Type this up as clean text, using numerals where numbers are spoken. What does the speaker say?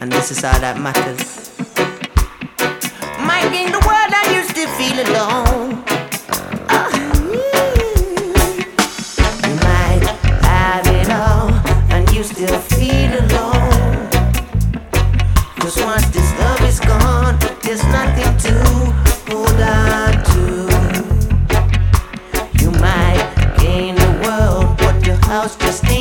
and this is all that matters. Might gain the world and you still feel alone. You might have it all and you still feel alone. 'Cause once this love is gone, there's nothing to hold on to. You might gain the world, but your house just ain't